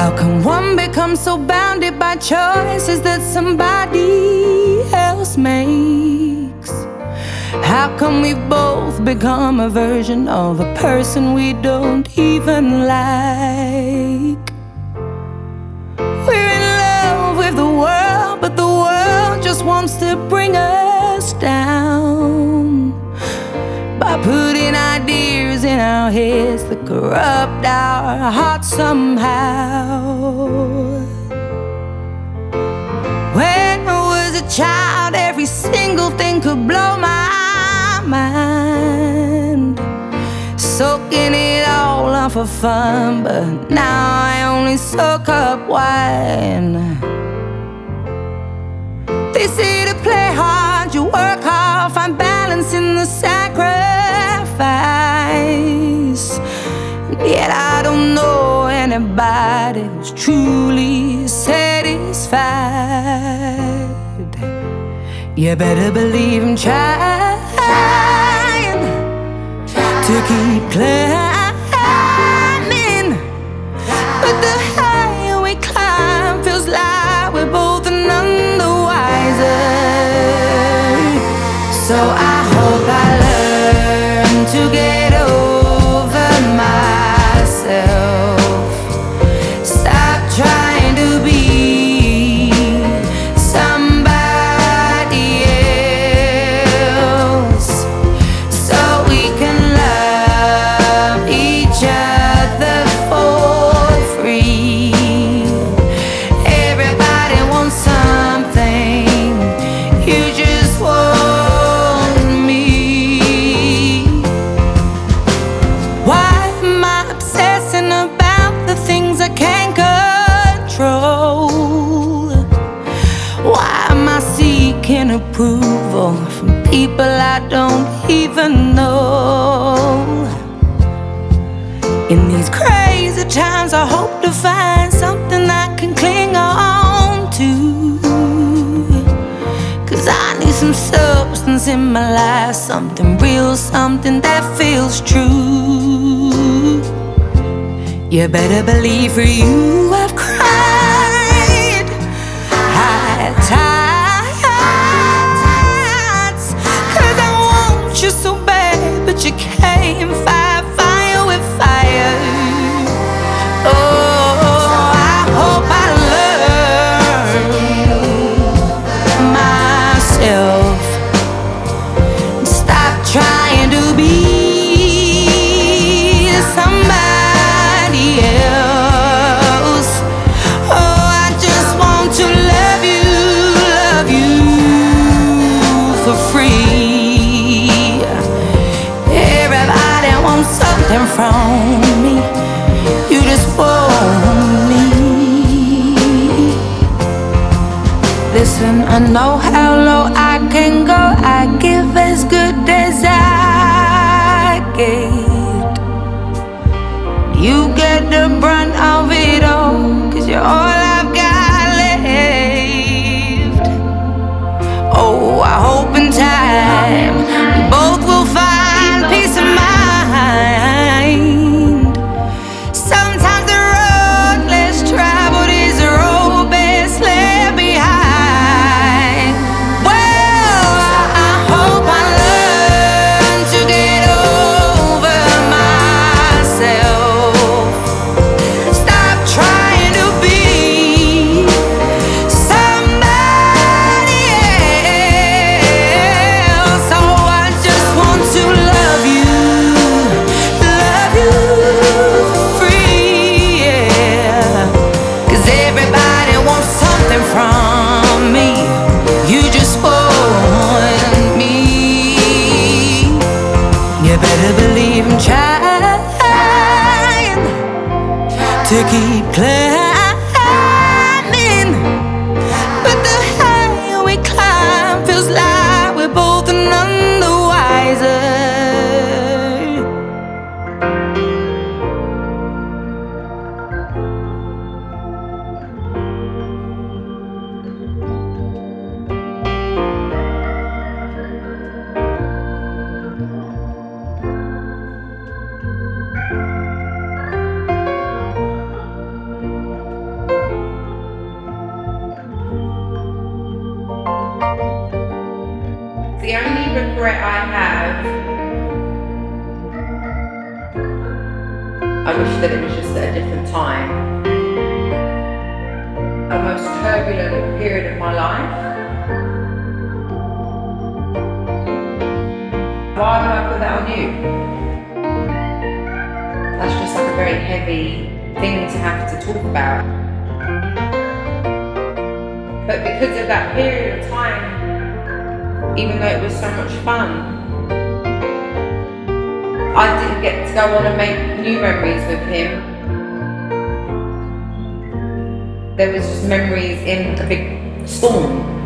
How can one become so bounded by choices that somebody else makes? How can we both become a version of a person we don't even like? We're in love with the world, but the world just wants to bring us down by putting ideas in our heads that corrupt our hearts somehow. When I was a child, every single thing could blow my mind, soaking it all up for fun, but now I only soak up wine. They say to play hard, you work hard, find balance in the sacrifice. Yet I don't know anybody who's truly satisfied. You better believe I'm trying to keep climbing, but the higher we climb feels like we're both none the wiser. So I hope I learn to get over myself, stop trying to be somebody else, so we can love each other for free. Everybody wants something, you just want me. Why am I obsessing about the things I can't control? Why am I seeking approval from people I don't even know? In these crazy times, I hope to find something I can cling on to, 'cause I need some substance in my life, something real, something that feels true. You better believe for you I've cried high tides, 'cause I want you so bad, but you can't fight fire with fire. Oh, I hope I learn myself, stop trying to be somebody else. Oh, I just want to love you for free. Everybody wants something from me, you just want me. Listen, I know how low I can go, I give as good as I get. You get the brunt of it all, 'cause you're all I've got left. Oh, I hope in time we both will find peace of mind. Sometimes the road less traveled is the road best left behind. Well, I hope I learn to get over myself, stop trying to be somebody else. Oh, I just want to love you for free, yeah. 'Cause everybody wants something from me, you just want me. You better believe I'm trying to keep climbing, but the higher we climb feels like we're both none the wiser. regret I have, I wish that it was just at a different time. A most turbulent period of my life. Why would I put that on you? That's just like a very heavy thing to have to talk about. But because of that period of time, even though it was so much fun, I didn't get to go on and make new memories with him. There was just memories in a big storm.